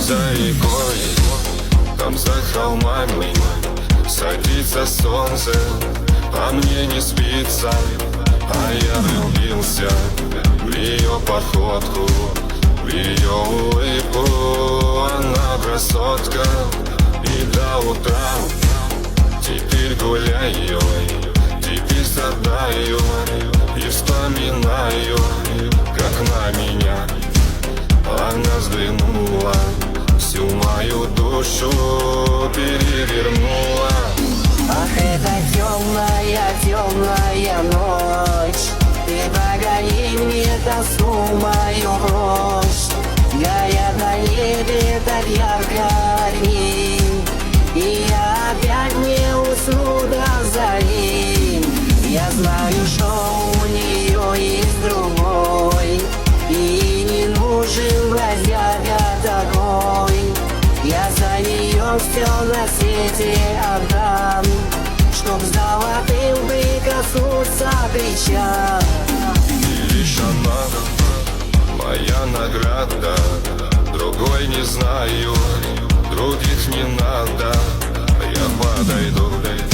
за рекой, там за холмами садится солнце, а мне не спится. А я влюбился в ее походку, в ее улыбку. Она красотка, и до утра теперь гуляю, теперь страдаю и вспоминаю, как на меня она взглянула, всю мою душу перевернула. Ах, это темная, темная ночь, ты погони мне тоску мою прочь. Горят на небе так ярко огни, и я опять не усну до зари. Я знаю, что у нее есть другой, и не нужен бродяга такой. Я за нее все на свете отдам, чтоб золотым прикоснуться плеча. И лишь она моя награда, другой не знаю, других не надо. Я подойду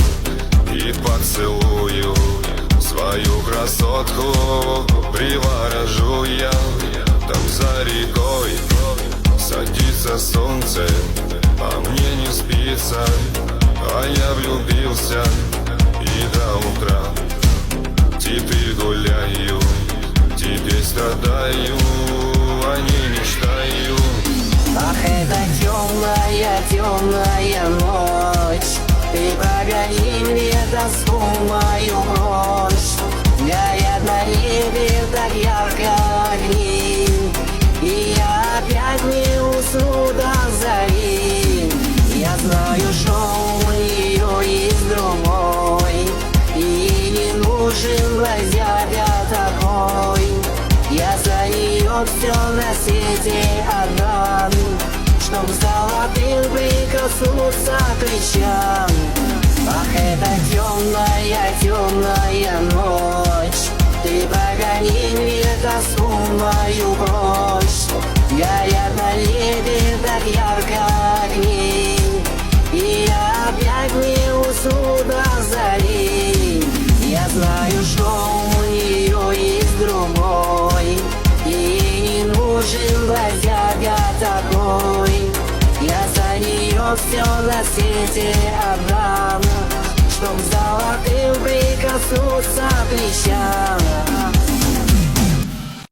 и поцелую свою красотку, приворожу я. Там за рекой садится солнце, а мне не спится. А я влюбился и до утра теперь гуляю, теперь страдаю, а не мечтаю. Ах, это темная, темная ночь, ты погони мне тоску мою прочь. Горят на небе так ярко огни, и я опять не усну до зари. Я знаю, что у нее есть другой, и не нужен бродяга такой. Я за нее все на свете отдам, чтоб золотым прикоснуться к плечам. Ах, это темная, темная ночь, ты погони мне тоску мою прочь. Горят на небе так ярко огни, и я опять не усну до зари. Я знаю, что у нее есть другой, и не нужен бродяга такой. Я за нее все на свете отдам, чтоб золотым прикоснуться к плечам.